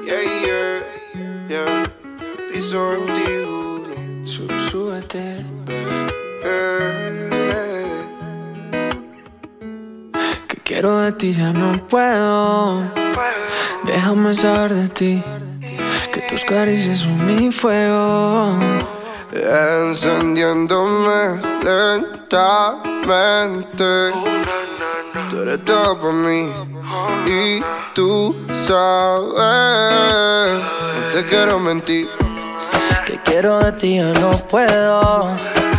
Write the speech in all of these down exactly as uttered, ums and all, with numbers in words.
Yeah, yeah, yeah. Piso veintiuno. Sub, súbete. Eh, Que quiero de ti, ya no puedo. Déjame saber de ti. Que tus caricias son mi fuego. Encendiéndome lentamente. Tú eres todo para mí y tú sabes. No te quiero mentir. Que quiero de ti, ya no puedo.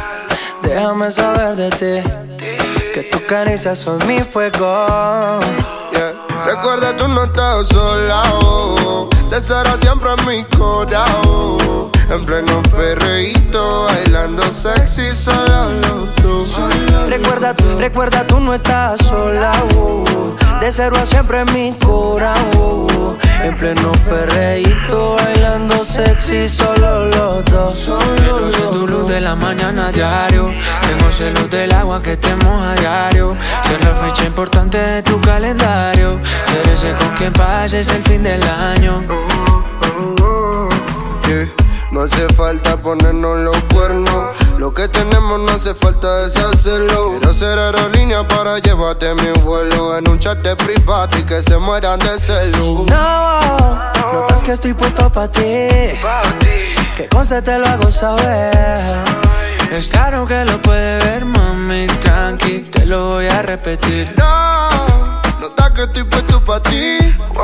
Déjame saber de ti. Que tus caricias son mi fuego. Yeah. Recuerda, tú no estás sola, oh. Te será siempre en mi corazón. En pleno perreíto, bailando sexy, solo los dos. Recuerda, recuerda, tú no estás sola, uh. De cero a siempre en mi corazón. En pleno perreíto, bailando sexy, solo los dos. Quiero ser tu luz de la mañana a diario. Tengo celos del agua que te moja a diario. Ser la fecha importante de tu calendario. Ser ese con quien pases el fin del año. Oh, oh, oh, yeah. No hace falta ponernos los cuernos. Lo que tenemos no hace falta deshacerlo. Quiero ser aerolínea para llevarte a mi vuelo en un charter privado y que se mueran de celo. No, notas que estoy puesto pa' ti. Que conste te lo hago saber. Es claro que lo puede ver, mami, tranqui, te lo voy a repetir. No, notas que estoy puesto pa' ti.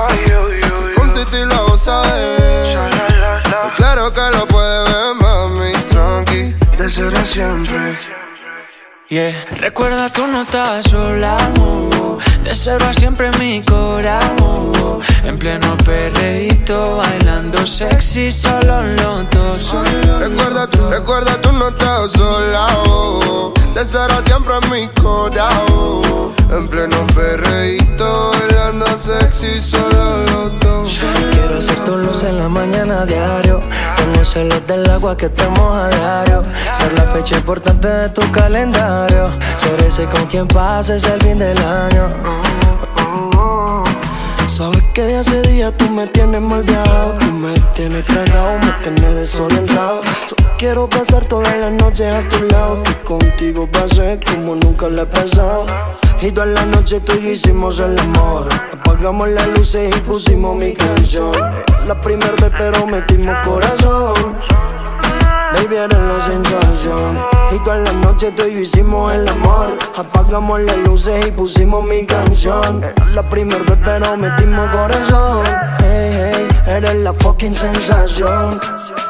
Que conste te lo hago saber. Es claro que lo puede ver, mami, tranqui, de ser a siempre. Yeah. Recuerda, tú no estás sola, uh. De cero a siempre en mi corazón. uh. En pleno perreíto, bailando sexy, solo los dos. Recuerda, tú, recuerda, tú no estás sola, oh. De cero a siempre en mi corazón. En pleno perreíto, bailando sexy, solo los dos. Quiero ser tu luz en la mañana a diario. Tengo celos del agua que te moja a diario. Ser la fecha importante de tu calendario. Ser ese con quien pases el fin del año. Oh, oh, oh. Sabes que de hace días tú me tienes mal viajado. Tú me tienes tragado, me tienes desorientado. Solo quiero pasar todas las noches a tu lado. Que contigo pasé como nunca le he pasado. Y todas las noches tú y yo hicimos el amor. Apagamos las luces y pusimos mi canción. Era la primera vez pero metimos corazón. Baby, eres la sensación. Y todas las noches tú y yo hicimos el amor. Apagamos las luces y pusimos mi canción. Era la primera vez pero metimos corazón. Hey, hey, eres la fucking sensación.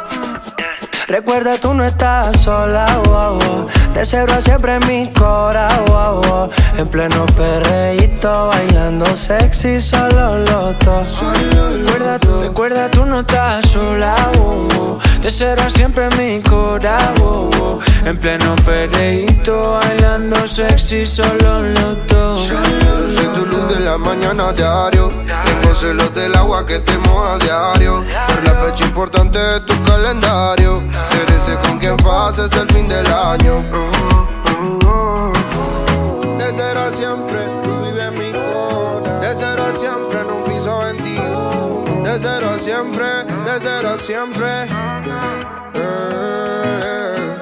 Recuerda, tú no estás sola, oh, oh. De cero a siempre en mi corazón, oh, oh. En pleno perreíto, bailando sexy, solo los dos. Recuerda, recuerda, tú no estás sola, oh, oh. De cero a siempre en mi corazón, oh, oh. En pleno perreíto, bailando sexy, solo los dos. Soy tu luz de la mañana a diario. Tengo celos del agua que te moja a diario. Ser la fecha importante de tu calendario. Ser ese con quien pases el fin del año. Oh, oh, oh. De cero a siempre, tú vives en mi corazón. De cero a siempre, en un piso veintiuno. De cero a siempre, de cero a siempre. Eh, eh.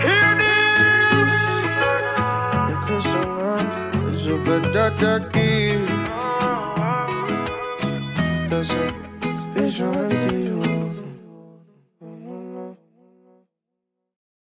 Es que son más, supérate aquí. De cero, piso veintiuno.